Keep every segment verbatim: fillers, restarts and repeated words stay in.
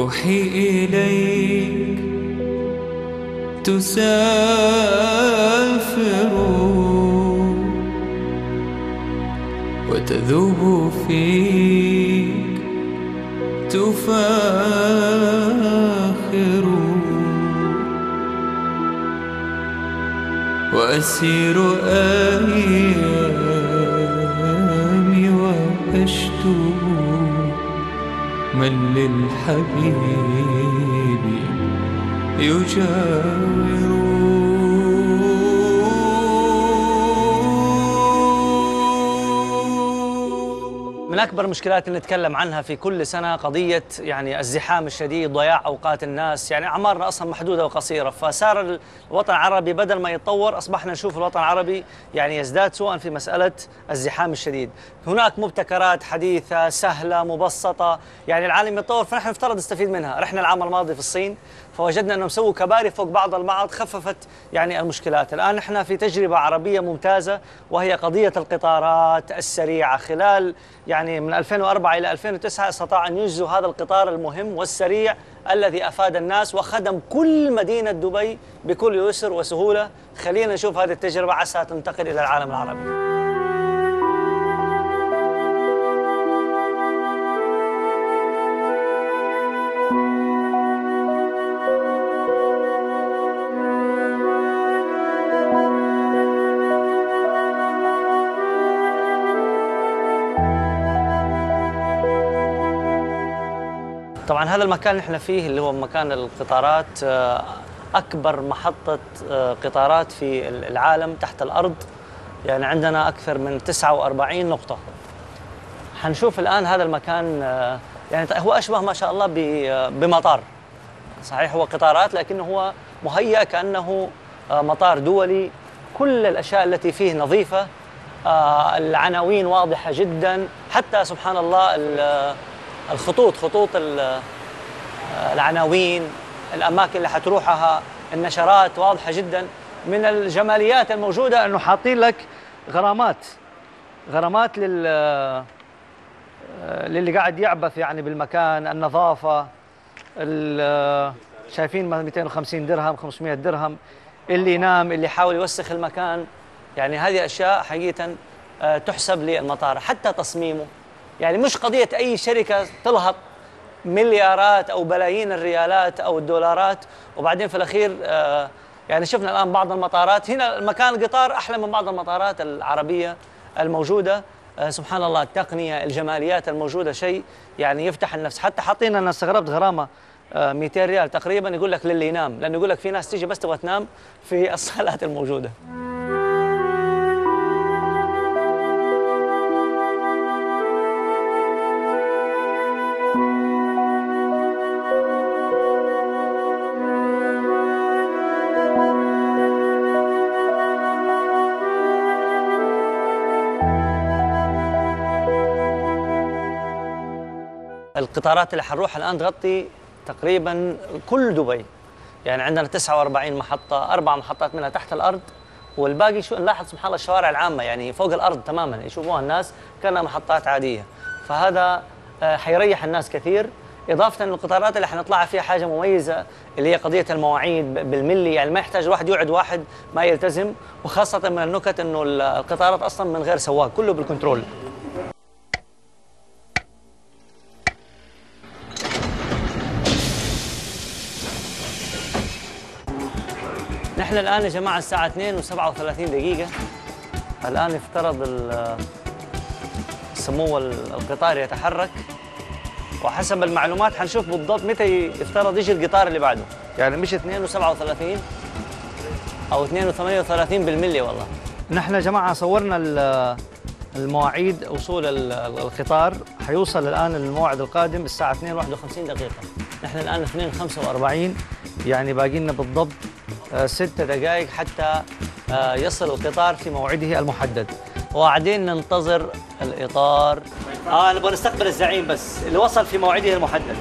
روحي إليك تسافر وتذوب فيك تفاخر، وأسير أيامي وأشتو من للحبيب يجاور. من أكبر المشكلات اللي نتكلم عنها في كل سنة قضية يعني الزحام الشديد، ضياع أوقات الناس. يعني أعمارنا أصلا محدودة وقصيرة، فصار الوطن العربي بدل ما يتطور أصبحنا نشوف الوطن العربي يعني يزداد سوءا في مسألة الزحام الشديد. هناك مبتكرات حديثة سهلة مبسطة، يعني العالم يتطور فنحن نفترض نستفيد منها. رحنا العام الماضي في الصين فوجدنا أنهم سووا كباري فوق بعض البعض خففت يعني المشكلات. الآن نحن في تجربة عربية ممتازة وهي قضية القطارات السريعة. خلال يعني من ألفين وأربعة إلى ألفين وتسعة استطاع أن يجزوا هذا القطار المهم والسريع الذي أفاد الناس وخدم كل مدينة دبي بكل يسر وسهولة. خلينا نشوف هذه التجربة عسى تنتقل إلى العالم العربي. طبعا هذا المكان اللي احنا فيه اللي هو مكان القطارات، أكبر محطة قطارات في العالم تحت الأرض. يعني عندنا أكثر من تسعة وأربعين نقطة. حنشوف الآن هذا المكان، يعني هو أشبه ما شاء الله بمطار. صحيح هو قطارات لكنه هو مهيأ كأنه مطار دولي. كل الأشياء التي فيه نظيفة، العناوين واضحة جدا، حتى سبحان الله الخطوط، خطوط العناوين، الأماكن اللي حتروحها، النشرات واضحة جدا. من الجماليات الموجودة أنه حاطين لك غرامات غرامات لل للي قاعد يعبث يعني بالمكان، النظافة. شايفين مئتين وخمسين درهم، خمسمئة درهم، اللي ينام، اللي يحاول يوسخ المكان. يعني هذه أشياء حقيقة تحسب للمطار. حتى تصميمه يعني مش قضية أي شركة تلهط مليارات أو بلايين الريالات أو الدولارات وبعدين في الأخير آه يعني شفنا الآن بعض المطارات هنا مكان القطار أحلى من بعض المطارات العربية الموجودة. آه سبحان الله التقنية، الجماليات الموجودة شيء يعني يفتح النفس. حتى حاطين، أنا استغربت، غرامة آه مئتين ريال تقريبا، يقول لك للي ينام، لأنه يقول لك في ناس تيجي بس تبغى تنام في الصالات الموجودة. القطارات اللي حنروح الآن تغطي تقريبا كل دبي. يعني عندنا تسعة وأربعين محطة، أربع محطات منها تحت الأرض والباقي شو نلاحظ سبحان الله الشوارع العامة يعني فوق الأرض تماما، يشوفوها الناس كأنها محطات عادية. فهذا حيريح الناس كثير. إضافة أن القطارات اللي حنطلعها فيها حاجة مميزة اللي هي قضية المواعيد بالملي، يعني ما يحتاج واحد يقعد واحد ما يلتزم. وخاصة من النكت أنه القطارات أصلا من غير سواق، كله بالكنترول. نحن الآن يا جماعة الساعة اثنين وسبعة وثلاثين دقيقة. الآن يفترض سمو القطار يتحرك، وحسب المعلومات حنشوف بالضبط متى يفترض يجي القطار اللي بعده. يعني مش اثنين وسبعة وثلاثين أو اثنين وثمانية وثلاثين بالملي والله. نحن يا جماعة صورنا المواعيد وصول القطار. حيوصل الآن الموعد القادم الساعة اثنين وواحد وخمسين دقيقة. نحن الآن اثنين وخمسة وأربعين، يعني باقي لنا بالضبط ست دقائق حتى يصل القطار في موعده المحدد. وقاعدين ننتظر الإطار. آه نبغى نستقبل الزعيم بس اللي وصل في موعده المحدد.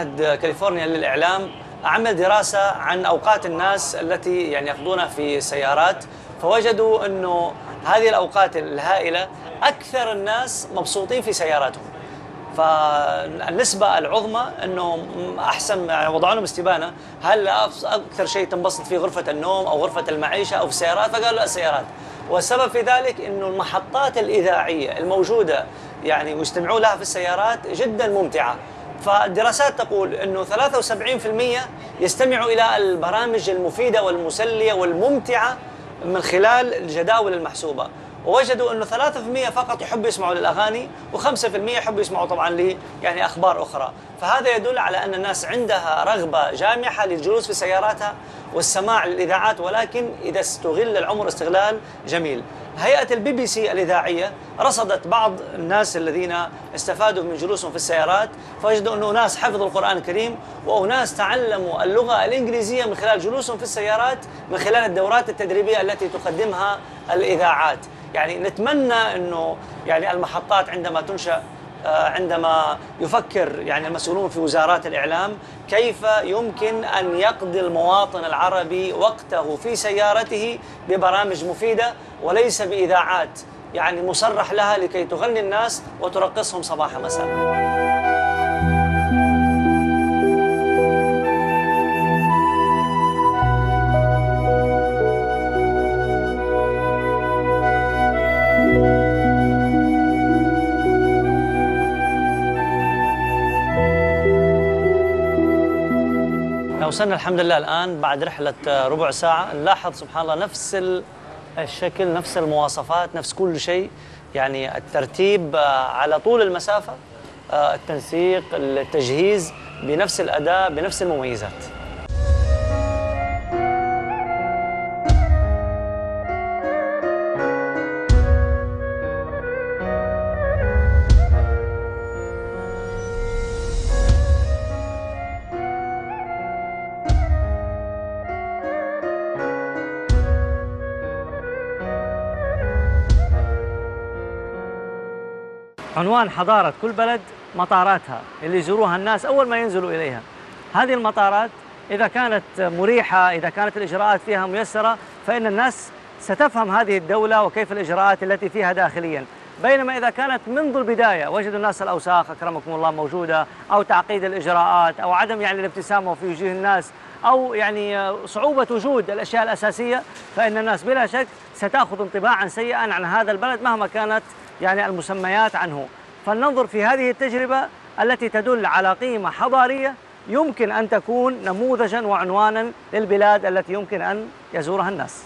معهد كاليفورنيا للإعلام عمل دراسة عن أوقات الناس التي يعني يقضونها في السيارات، فوجدوا أنه هذه الأوقات الهائلة أكثر الناس مبسوطين في سياراتهم. فالنسبة العظمى أنه أحسن، يعني وضعوا لهم استبانة هل أكثر شيء تنبسط فيه غرفة النوم أو غرفة المعيشة أو في السيارات، فقالوا لا السيارات. والسبب في ذلك أنه المحطات الإذاعية الموجودة يعني ويستمعوا لها في السيارات جدا ممتعة. فالدراسات تقول أنه ثلاثة وسبعين بالمئة يستمعوا إلى البرامج المفيدة والمسلية والممتعة من خلال الجداول المحسوبة، ووجدوا أنه ثلاثة بالمئة فقط يحبوا يسمعوا للأغاني وخمسة بالمئة يحبوا يسمعوا طبعا لي يعني أخبار أخرى. فهذا يدل على أن الناس عندها رغبة جامحة للجلوس في سياراتها والسماع للإذاعات، ولكن إذا استغل العمر استغلال جميل. هيئة البي بي سي الإذاعية رصدت بعض الناس الذين استفادوا من جلوسهم في السيارات، فوجدوا أنه ناس حفظوا القرآن الكريم وأناس تعلموا اللغة الإنجليزية من خلال جلوسهم في السيارات من خلال الدورات التدريبية التي تقدمها الإذاعات. يعني نتمنى أنه يعني المحطات عندما تنشأ، عندما يفكر يعني المسؤولون في وزارات الإعلام كيف يمكن أن يقضي المواطن العربي وقته في سيارته ببرامج مفيدة وليس بإذاعات يعني مصرح لها لكي تغني الناس وترقصهم صباح مساء. وصلنا الحمد لله الآن بعد رحلة ربع ساعة، نلاحظ سبحان الله نفس الشكل، نفس المواصفات، نفس كل شيء، يعني الترتيب على طول المسافة، التنسيق، التجهيز بنفس الأداء بنفس المميزات. عنوان حضارة كل بلد مطاراتها اللي يزوروها الناس أول ما ينزلوا إليها. هذه المطارات إذا كانت مريحة، إذا كانت الإجراءات فيها ميسرة، فإن الناس ستفهم هذه الدولة وكيف الإجراءات التي فيها داخليا. بينما إذا كانت منذ البداية وجدوا الناس الأوساخ أكرمكم الله موجودة، أو تعقيد الإجراءات، أو عدم يعني الابتسامة في وجوه الناس، أو يعني صعوبة وجود الأشياء الأساسية، فإن الناس بلا شك ستأخذ انطباعا سيئا عن هذا البلد مهما كانت يعني المسميات عنه. فلننظر في هذه التجربة التي تدل على قيمة حضارية يمكن أن تكون نموذجا وعنوانا للبلاد التي يمكن أن يزورها الناس.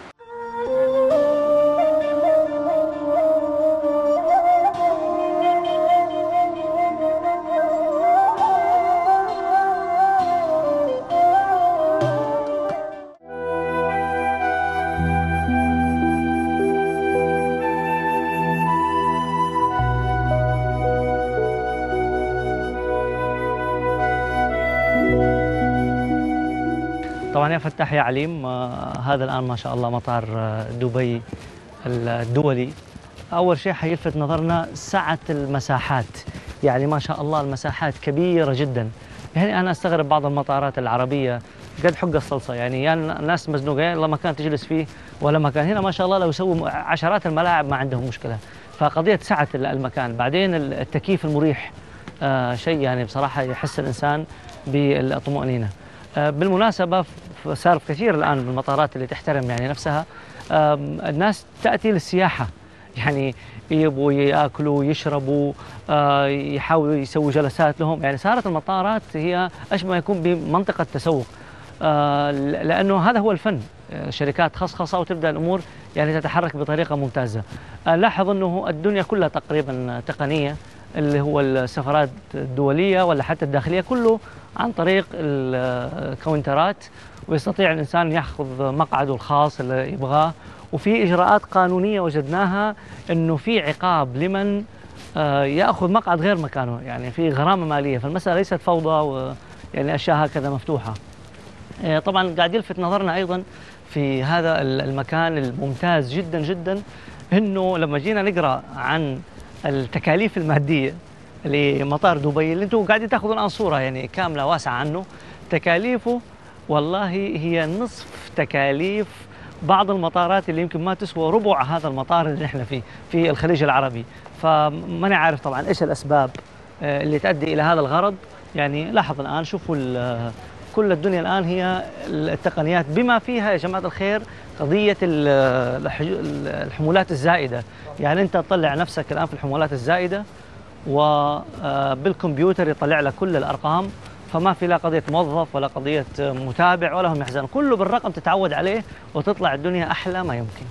طبعا يا فتاح يا عليم، آه هذا الآن ما شاء الله مطار آه دبي الدولي. أول شيء حيلفت نظرنا سعة المساحات، يعني ما شاء الله المساحات كبيرة جدا. يعني أنا أستغرب بعض المطارات العربية قد حق الصلصة، يعني يعني الناس مزنوقين لا مكان تجلس فيه ولا مكان. هنا ما شاء الله لو يسووا عشرات الملاعب ما عندهم مشكلة. فقضية سعة المكان، بعدين التكييف المريح، آه شيء يعني بصراحة يحس الإنسان بالطمأنينة. بالمناسبة صار كثير الآن من المطارات اللي تحترم يعني نفسها، الناس تأتي للسياحة، يعني يبغوا ياكلوا يشربوا، يحاولوا يسووا جلسات لهم. يعني صارت المطارات هي أشبه ما يكون بمنطقة تسوق، لأنه هذا هو الفن. شركات خصخصة وتبدأ الأمور يعني تتحرك بطريقة ممتازة. لاحظ أنه الدنيا كلها تقريبا تقنية، اللي هو السفرات الدولية ولا حتى الداخلية كله عن طريق الكاونترات، ويستطيع الإنسان يأخذ مقعده الخاص اللي يبغاه. وفي إجراءات قانونية وجدناها أنه في عقاب لمن يأخذ مقعد غير مكانه، يعني في غرامة مالية. فالمسألة ليست فوضى ويعني أشياء هكذا مفتوحة. طبعا قاعد يلفت نظرنا أيضا في هذا المكان الممتاز جدا جدا أنه لما جينا نقرأ عن التكاليف المادية لمطار دبي اللي انتم قاعدين تاخذوا الان صوره يعني كامله واسعه عنه، تكاليفه والله هي نصف تكاليف بعض المطارات اللي يمكن ما تسوى ربع هذا المطار اللي نحن فيه في الخليج العربي. فماني عارف طبعا ايش الاسباب آه، اللي تؤدي الى هذا الغرض. يعني لاحظ الان، شوفوا كل الدنيا الان هي التقنيات، بما فيها يا جماعه الخير قضيه ال- الحج- الحمولات الزائده. يعني انت تطلع نفسك الان في الحمولات الزائده وبالكمبيوتر يطلع لك كل الارقام، فما في لا قضيه موظف ولا قضيه متابع ولا هم يحزنون، كله بالرقم تتعود عليه وتطلع الدنيا احلى ما يمكن.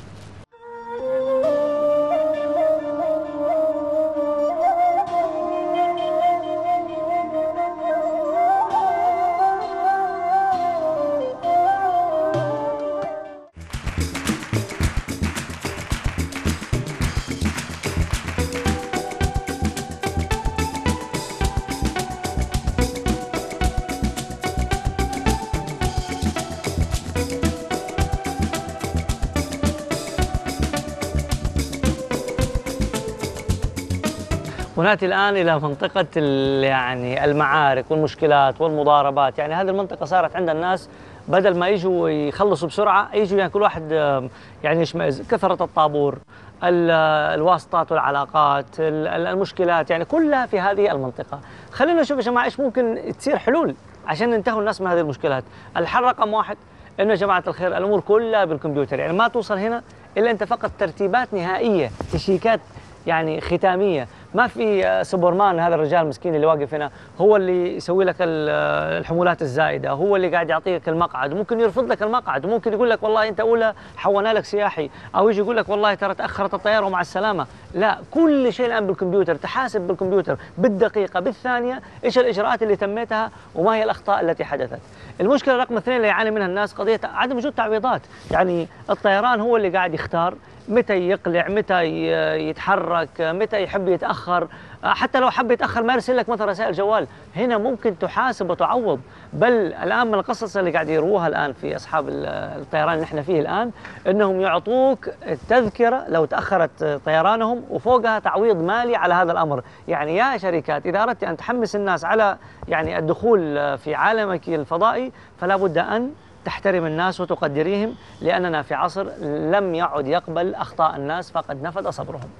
وناتي الآن إلى منطقة ال- يعني المعارك والمشكلات والمضاربات. يعني هذه المنطقة صارت عند الناس بدل ما يجوا يخلصوا بسرعة، يجوا يعني كل واحد آم، يعني يشمئز. كثرة الطابور، ال- الواسطات والعلاقات، ال- ال- المشكلات، يعني كلها في هذه المنطقة. خلينا نشوف يا جماعة إيش ممكن تصير حلول عشان ينتهوا الناس من هذه المشكلات. الحل رقم واحد إنه يا جماعة الخير الأمور كلها بالكمبيوتر، يعني ما توصل هنا إلا أنت فقط ترتيبات نهائية، تشيكات يعني ختاميه. ما في آه، سوبرمان هذا الرجال المسكين اللي واقف هنا هو اللي يسوي لك ال- آه، الحمولات الزائده، هو اللي قاعد يعطيك المقعد، وممكن يرفض لك المقعد، وممكن يقول لك والله انت اولى حولنا لك سياحي، او يجي يقول لك والله ترى تاخرت الطياره ومع السلامه. لا، كل شيء الان بالكمبيوتر، تحاسب بالكمبيوتر بالدقيقه بالثانيه ايش الاجراءات اللي تميتها وما هي الاخطاء التي حدثت. المشكله رقم اثنين اللي يعاني منها الناس قضيه عدم وجود تعويضات. يعني الطيران هو اللي قاعد يختار متى يقلع، متى ي- يتحرك، متى يحب يتأخر. حتى لو حب يتأخر ما يرسل لك مثلا رسائل جوال. هنا ممكن تحاسب وتعوض. بل الآن من القصص اللي قاعد يروها الآن في أصحاب ال- الطيران اللي احنا فيه الآن، أنهم يعطوك التذكرة لو تأخرت طيرانهم وفوقها تعويض مالي على هذا الأمر. يعني يا شركات إذا أردت أن تحمس الناس على يعني الدخول في عالمك الفضائي، فلا بد أن تحترم الناس وتقدريهم، لأننا في عصر لم يعد يقبل أخطاء الناس، فقد نفد صبرهم.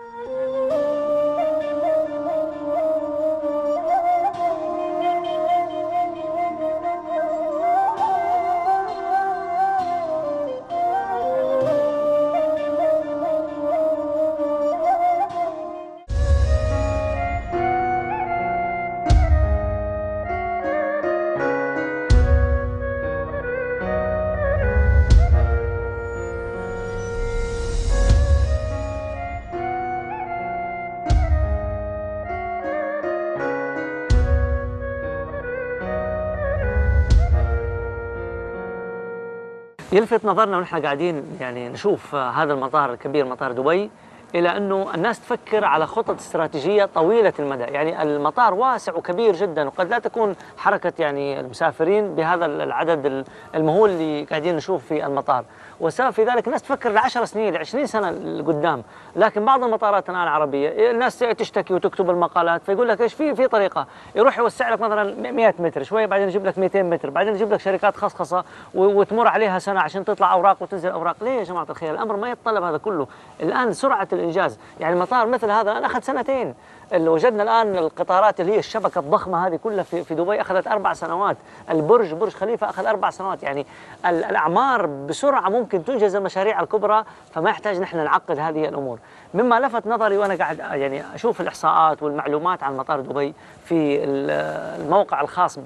يلفت نظرنا ونحن قاعدين يعني نشوف هذا المطار الكبير، مطار دبي، إلى أنه الناس تفكر على خطط استراتيجية طويلة المدى. يعني المطار واسع وكبير جدا، وقد لا تكون حركة يعني المسافرين بهذا العدد المهول اللي قاعدين نشوف في المطار. والسبب في ذلك الناس تفكر لعشر سنين لعشرين سنة لقدام. لكن بعض المطارات الآن العربية الناس تشتكي وتكتب المقالات، فيقول لك ايش في في طريقة، يروح يوسع لك مثلا مئة متر، شوية بعدين يجيب لك مئتين متر، بعدين يجيب لك شركات خصخصة وتمر عليها سنة عشان تطلع أوراق وتنزل أوراق. ليه يا جماعة الخير؟ الأمر ما يتطلب هذا كله. الآن سرعة الإنجاز، يعني مطار مثل هذا الآن أخذ سنتين. اللي وجدنا الآن القطارات اللي هي الشبكة الضخمة هذه كلها في في دبي أخذت أربع سنوات. البرج برج خليفة أخذ أربع سنوات. يعني ال- الأعمار بسرعة ممكن تنجز المشاريع الكبرى، فما يحتاج نحن نعقد هذه الأمور. مما لفت نظري وأنا قاعد يعني أشوف الإحصاءات والمعلومات عن مطار دبي في ال- الموقع الخاص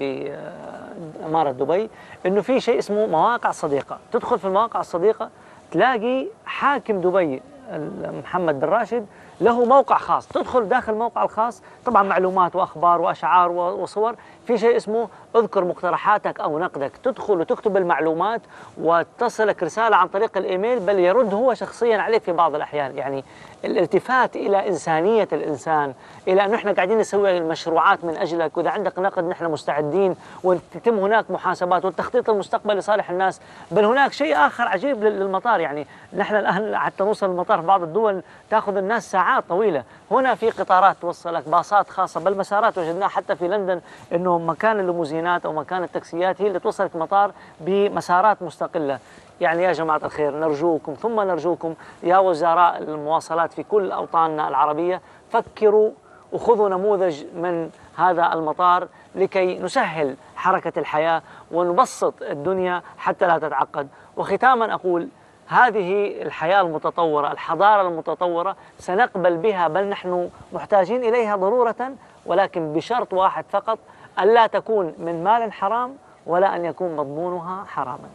بإمارة دبي، إنه في شيء اسمه مواقع صديقة. تدخل في المواقع الصديقة تلاقي حاكم دبي محمد بن راشد له موقع خاص. تدخل داخل الموقع الخاص طبعا معلومات واخبار واشعار وصور. في شيء اسمه اذكر مقترحاتك او نقدك، تدخل وتكتب المعلومات وتصلك رساله عن طريق الايميل، بل يرد هو شخصيا عليك في بعض الاحيان. يعني الالتفات الى انسانيه الانسان، الى انه احنا قاعدين نسوي المشروعات من اجلك، واذا عندك نقد نحن مستعدين، وتتم هناك محاسبات والتخطيط المستقبلي لصالح الناس. بل هناك شيء اخر عجيب للمطار، يعني نحن الان حتى نوصل المطار في بعض الدول تاخذ الناس ساعات ساعات طويلة. هنا في قطارات توصلك، باصات خاصة، بل مسارات وجدناها حتى في لندن أنه مكان الليموزينات أو مكان التاكسيات هي اللي توصلك مطار بمسارات مستقلة. يعني يا جماعة الخير نرجوكم ثم نرجوكم يا وزراء المواصلات في كل أوطاننا العربية، فكروا وخذوا نموذج من هذا المطار لكي نسهل حركة الحياة ونبسط الدنيا حتى لا تتعقد. وختاما أقول هذه الحياة المتطورة، الحضارة المتطورة سنقبل بها، بل نحن محتاجين إليها ضرورة، ولكن بشرط واحد فقط: ألا تكون من مال حرام ولا أن يكون مضمونها حراما.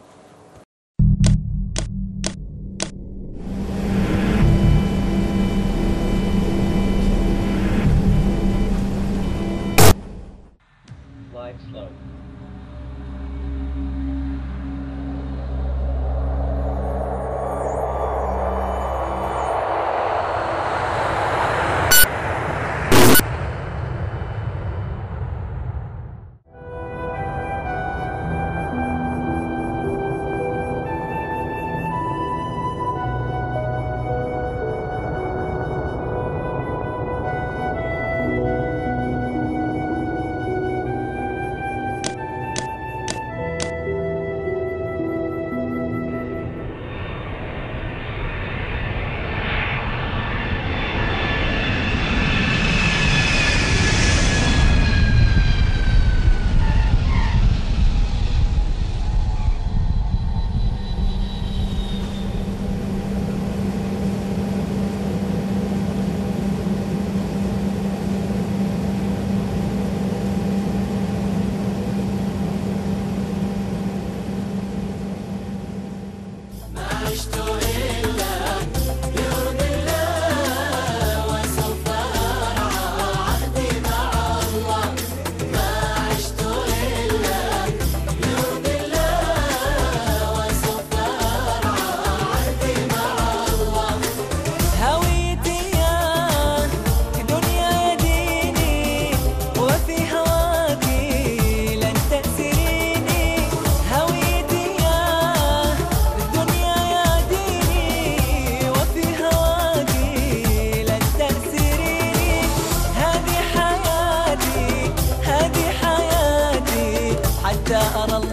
أرى